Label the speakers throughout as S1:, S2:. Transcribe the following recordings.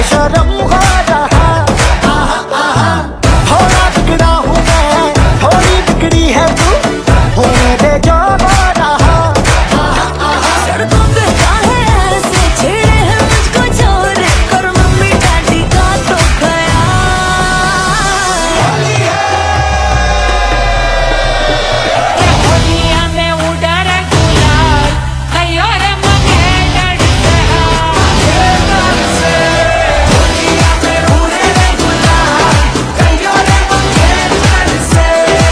S1: शर्म हो रहा। थोड़ा बिगड़ा हूँ मैं, थोड़ी बिगड़ी है तू, होने दे जो हो रहा।
S2: सड़कों पे काहे ऐसे छेड़े हैं मुझको चोर, कर मम्मी डैडी का तो होलिया में उड़ा रे गुलाल, कहियो रे मम्मी डैडी से होलिया में उड़े रे गुलाल, कहियो रे मम्मी डैडी से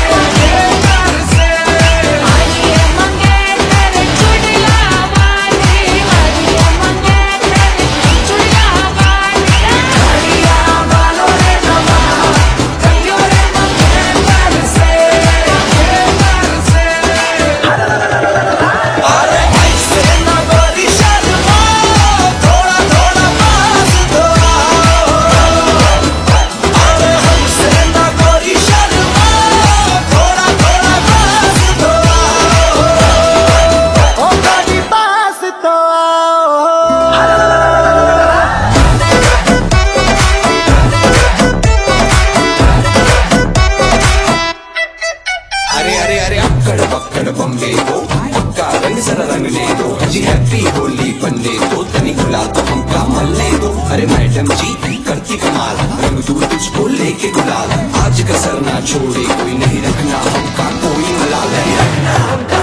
S2: आइए मंगे तेरे चुड़िया वाली, आइए मंगे तेरे चुड़िया वाली, हरिया बालों रे नवा, कहियो रे मम्मी डैडी से
S3: अरे ऐसे ना गोरी शर्मा, थोड़ा थोड़ा पास तो आओ। अरे हमसे ना गोरी शर्मा, थोड़ा थोड़ा पास तो आओ।
S1: ओ गाड़ी पास तो आओ।
S3: अरे अरे अरे अक्कड़ पक्कड़ बम्बे को पक्का रंग सरा रंग ले दो जी, हैप्पी होली बनने दो, तनी गुलाल तो हमका मलने दो। अरे मैडम जी करती कमाल, रंग दूर तुझको लेके गुलाल, आज कसर ना छोड़े कोई, नहीं रखना हमका कोई मलाल, नहीं रखना हमका